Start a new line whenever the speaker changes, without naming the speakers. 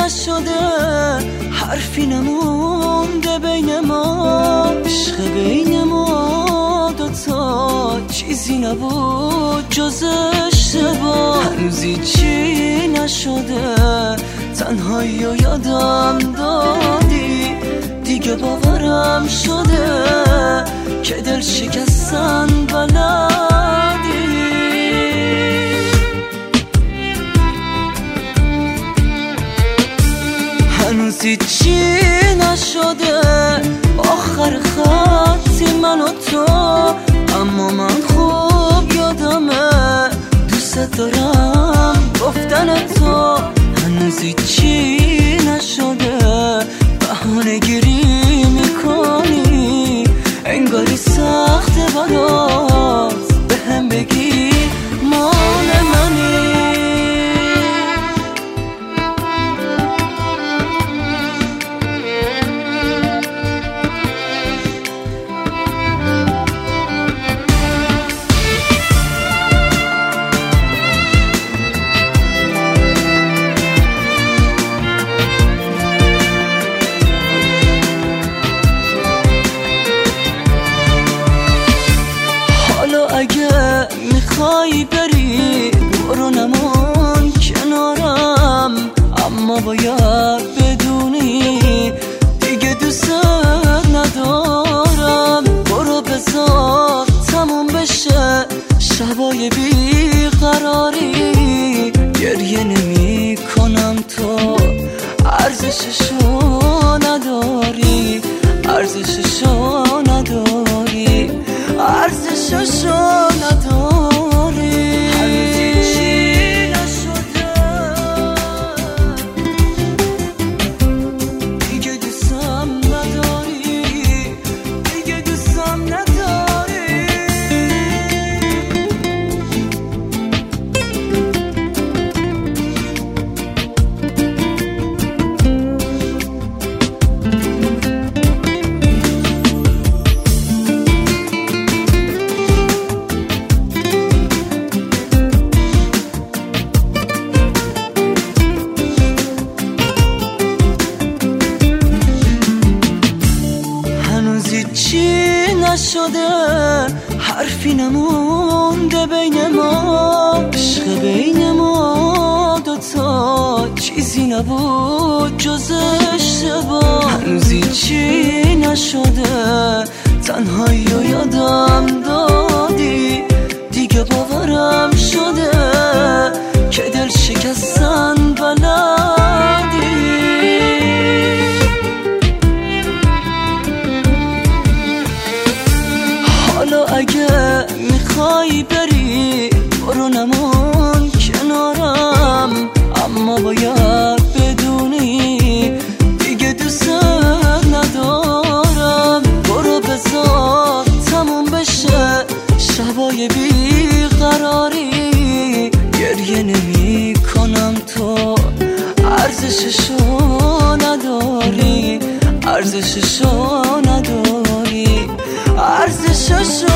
نشده، حرفی نمونده بین ما، عشق بین ما دوتا چیزی نبود جز اشتباه. هنوزی چی نشده، تنهایی و یادم دادی، دیگه باورم شده که دل شکستن بلدی. هنوزی چی نشده، آخر خطی من و تو، اما من خوب یادمه دوست دارم گفتن تو. هنوزی چی نشده، بهانه گیری میکنی، انگاری سخته برات به هم بگی مال منی. اگه میخوای بری برو، نمون کنارم، اما باید بدونی دیگه دوست ندارم. برو بذار تموم بشه شبای بیقراری، گریه نمی کنم تو ارزششو نداری، ارزششو نداری، ارزششو نداری. هنوزی چی نشده، دیگه دوستم نداری، دیگه دوستم نداری. چی نشده، حرفی نمونده بین ما، عشق بین ما دوتا چیزی نبود جز اشتباه. هنوزی چی نشده، تنهایی و یادم دادی، دیگه باورم شده که دل شکستن بلدی. حالا اگه میخوای بری برو، نمون کنارم، اما باید بدونی دیگه دوست ندارم. برو بذار تموم بشه شبای بیقراری، گریه نمی کنم تو ارزششو نداری، ارزششو نداری، ارزششو